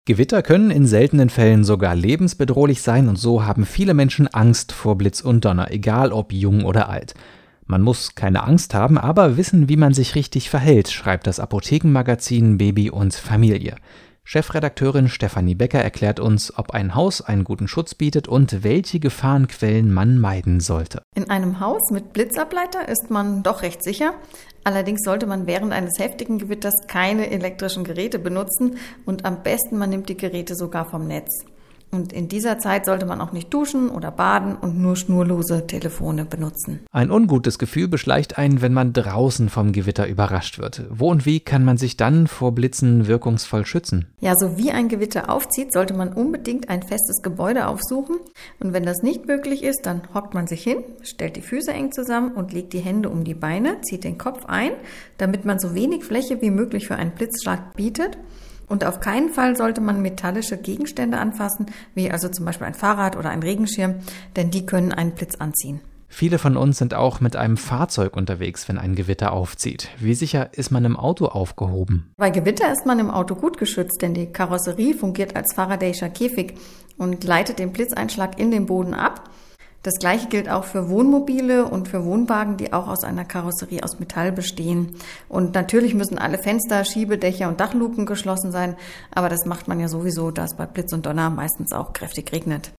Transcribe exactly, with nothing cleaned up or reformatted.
Gewitter können in seltenen Fällen sogar lebensbedrohlich sein und so haben viele Menschen Angst vor Blitz und Donner, egal ob jung oder alt. Man muss keine Angst haben, aber wissen, wie man sich richtig verhält, schreibt das Apothekenmagazin Baby und Familie. Chefredakteurin Stefanie Becker erklärt uns, ob ein Haus einen guten Schutz bietet und welche Gefahrenquellen man meiden sollte. In einem Haus mit Blitzableiter ist man doch recht sicher. Allerdings sollte man während eines heftigen Gewitters keine elektrischen Geräte benutzen und am besten man nimmt die Geräte sogar vom Netz. Und in dieser Zeit sollte man auch nicht duschen oder baden und nur schnurlose Telefone benutzen. Ein ungutes Gefühl beschleicht einen, wenn man draußen vom Gewitter überrascht wird. Wo und wie kann man sich dann vor Blitzen wirkungsvoll schützen? Ja, so wie ein Gewitter aufzieht, sollte man unbedingt ein festes Gebäude aufsuchen. Und wenn das nicht möglich ist, dann hockt man sich hin, stellt die Füße eng zusammen und legt die Hände um die Beine, zieht den Kopf ein, damit man so wenig Fläche wie möglich für einen Blitzschlag bietet. Und auf keinen Fall sollte man metallische Gegenstände anfassen, wie also zum Beispiel ein Fahrrad oder ein Regenschirm, denn die können einen Blitz anziehen. Viele von uns sind auch mit einem Fahrzeug unterwegs, wenn ein Gewitter aufzieht. Wie sicher ist man im Auto aufgehoben? Bei Gewitter ist man im Auto gut geschützt, denn die Karosserie fungiert als Faraday'scher Käfig und leitet den Blitzeinschlag in den Boden ab. Das Gleiche gilt auch für Wohnmobile und für Wohnwagen, die auch aus einer Karosserie aus Metall bestehen. Und natürlich müssen alle Fenster, Schiebedächer und Dachluken geschlossen sein, aber das macht man ja sowieso, da es bei Blitz und Donner meistens auch kräftig regnet.